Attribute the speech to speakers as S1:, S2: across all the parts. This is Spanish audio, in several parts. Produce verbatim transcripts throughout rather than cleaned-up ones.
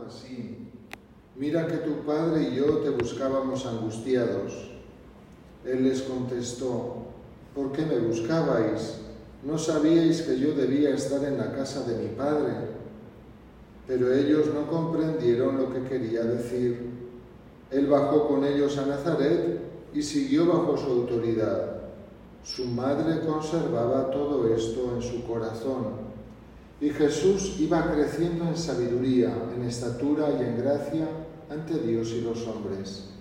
S1: así: «Mira que tu padre y yo te buscábamos angustiados». Él les contestó: «¿Por qué me buscabais? ¿No sabíais que yo debía estar en la casa de mi padre?». Pero ellos no comprendieron lo que quería decir. Él bajó con ellos a Nazaret y siguió bajo su autoridad. Su madre conservaba todo esto en su corazón. Y Jesús iba creciendo en sabiduría, en estatura y en gracia ante Dios y los hombres.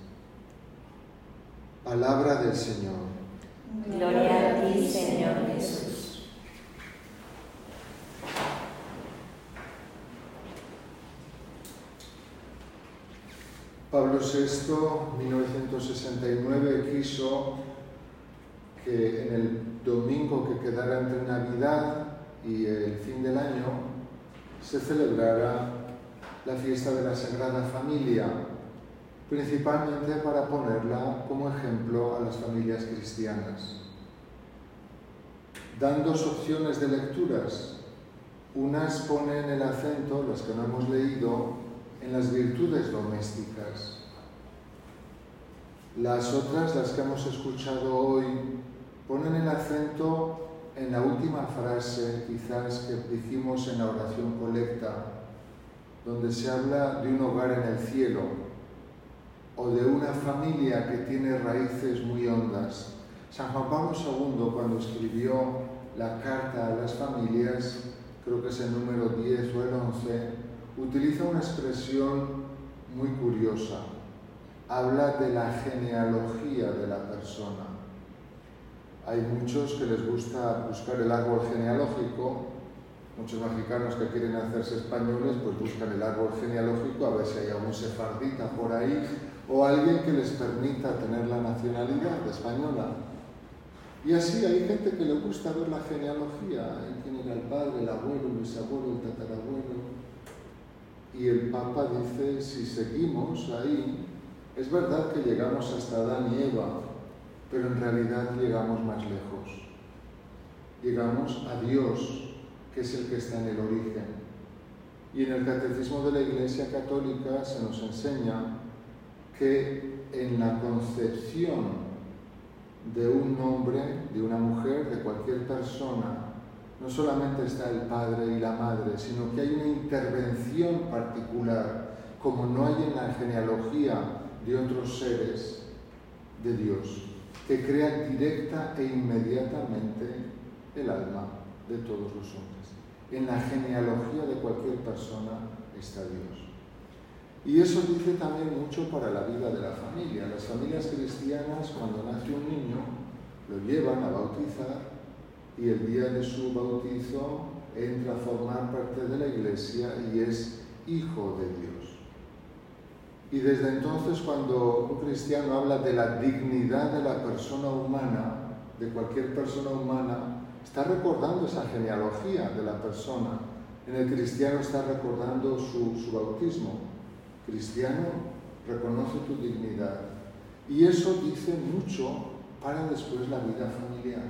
S1: Palabra del Señor.
S2: Gloria a ti, Señor Jesús.
S1: Pablo sexto, mil novecientos sesenta y nueve, quiso que en el domingo que quedara entre Navidad y el fin del año se celebrara la fiesta de la Sagrada Familia, principalmente para ponerla como ejemplo a las familias cristianas. Dan dos opciones de lecturas. Unas ponen el acento, las que no hemos leído, en las virtudes domésticas. Las otras, las que hemos escuchado hoy, ponen el acento en la última frase, quizás, que dijimos en la oración colecta, donde se habla de un hogar en el cielo o de una familia que tiene raíces muy hondas. San Juan Pablo segundo, cuando escribió la carta a las familias, creo que es el número diez o el once, utiliza una expresión muy curiosa. Habla de la genealogía de la persona. Hay muchos que les gusta buscar el árbol genealógico, muchos mexicanos que quieren hacerse españoles, pues buscan el árbol genealógico a ver si hay algún sefardita por ahí o alguien que les permita tener la nacionalidad española. Y así hay gente que le gusta ver la genealogía, hay quién era el padre, el abuelo, el bisabuelo, el tatarabuelo. Y el Papa dice, si seguimos ahí, es verdad que llegamos hasta Adán y Eva, pero en realidad llegamos más lejos. Llegamos a Dios, que es el que está en el origen. Y en el Catecismo de la Iglesia Católica se nos enseña que en la concepción de un hombre, de una mujer, de cualquier persona, no solamente está el padre y la madre, sino que hay una intervención particular, como no hay en la genealogía de otros seres, de Dios, que crea directa e inmediatamente el alma de todos los hombres. En la genealogía de cualquier persona está Dios. Y eso dice también mucho para la vida de la familia. Las familias cristianas, cuando nace un niño, lo llevan a bautizar y el día de su bautizo entra a formar parte de la Iglesia y es hijo de Dios. Y desde entonces, cuando un cristiano habla de la dignidad de la persona humana, de cualquier persona humana, está recordando esa genealogía de la persona. En el cristiano está recordando su, su bautismo. Cristiano, reconoce tu dignidad. Y eso dice mucho para después la vida familiar.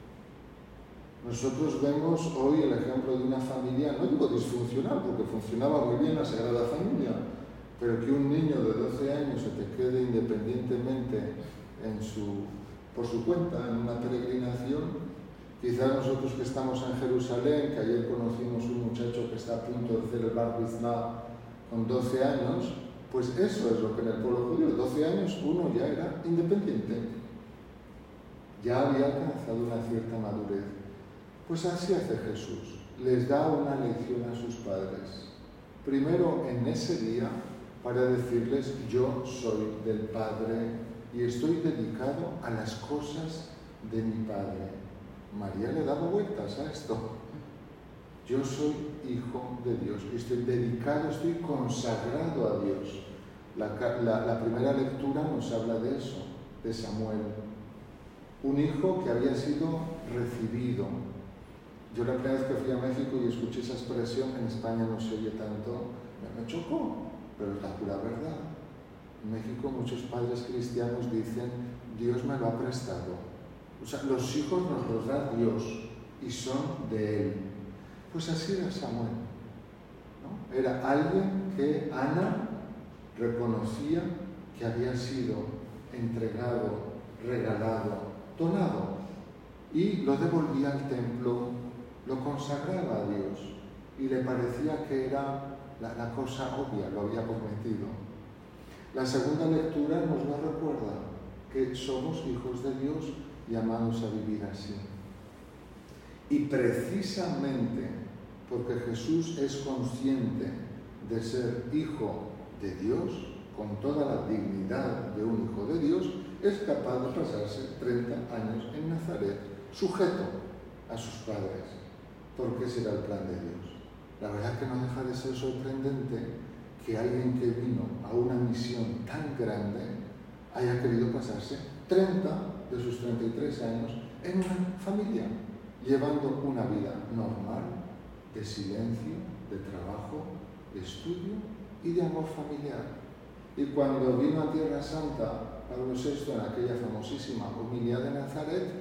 S1: Nosotros vemos hoy el ejemplo de una familia, no digo disfuncional, porque funcionaba muy bien la Sagrada Familia, pero que un niño de doce años se te quede independientemente en su, por su cuenta, en una peregrinación. Quizás nosotros que estamos en Jerusalén, que ayer conocimos un muchacho que está a punto de hacer el Bar Mitzvah con doce años, pues eso es lo que en el pueblo judío, doce años, uno ya era independiente, ya había alcanzado una cierta madurez. Pues así hace Jesús, les da una lección a sus padres. Primero en ese día, para decirles, yo soy del Padre y estoy dedicado a las cosas de mi Padre. María le daba vueltas a esto. Yo soy hijo de Dios, estoy dedicado, estoy consagrado a Dios. La, la, la primera lectura nos habla de eso, de Samuel. Un hijo que había sido recibido. Yo la primera vez que fui a México y escuché esa expresión, en España no se oye tanto, me chocó, pero es la pura verdad. En México muchos padres cristianos dicen, Dios me lo ha prestado. O sea, los hijos nos los da Dios y son de Él. Pues así era Samuel. ¿no? Era alguien que Ana reconocía que había sido entregado, regalado, donado, y lo devolvía al templo, lo consagraba a Dios, y le parecía que era la, la cosa obvia, lo había prometido. La segunda lectura nos lo recuerda, que somos hijos de Dios llamados a vivir así. Y precisamente porque Jesús es consciente de ser hijo de Dios, con toda la dignidad de un hijo de Dios, es capaz de pasarse treinta años en Nazaret, sujeto a sus padres, porque ese era el plan de Dios. La verdad que no deja de ser sorprendente que alguien que vino a una misión tan grande haya querido pasarse treinta de sus treinta y tres años en una familia, llevando una vida normal, de silencio, de trabajo, de estudio y de amor familiar. Y cuando vino a Tierra Santa, Pablo sexto, en aquella famosísima homilía de Nazaret,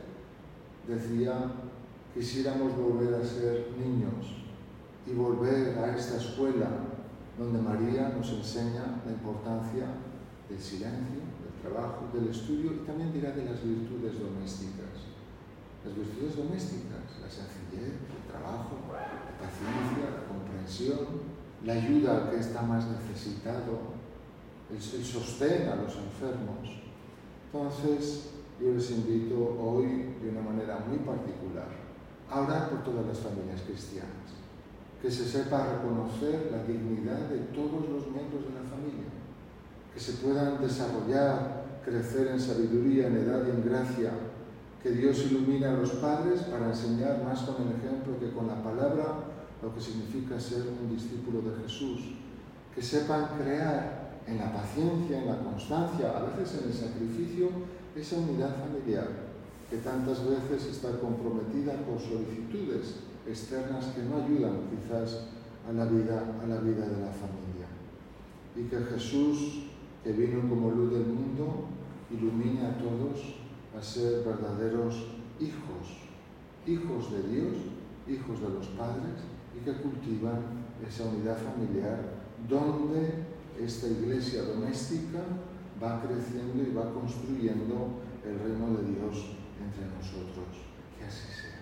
S1: decía: quisiéramos volver a ser niños y volver a esta escuela donde María nos enseña la importancia del silencio, del trabajo, del estudio, y también dirá de las virtudes domésticas. Las virtudes domésticas, la sencillez, el trabajo, la paciencia, la comprensión, la ayuda al que está más necesitado, el, el sostén a los enfermos. Entonces, yo les invito hoy, de una manera muy particular, a orar por todas las familias cristianas, que se sepa reconocer la dignidad de todos los miembros de la familia, que se puedan desarrollar, crecer en sabiduría, en edad y en gracia, que Dios ilumine a los padres para enseñar más con el ejemplo que con la palabra lo que significa ser un discípulo de Jesús, que sepan crear en la paciencia, en la constancia, a veces en el sacrificio, esa unidad familiar que tantas veces está comprometida por solicitudes externas que no ayudan quizás a la vida, a la vida de la familia. Y que Jesús, que vino como luz del mundo, ilumine a todos a ser verdaderos hijos, hijos de Dios, hijos de los padres, y que cultivan esa unidad familiar donde esta iglesia doméstica va creciendo y va construyendo el reino de Dios entre nosotros. Que así sea.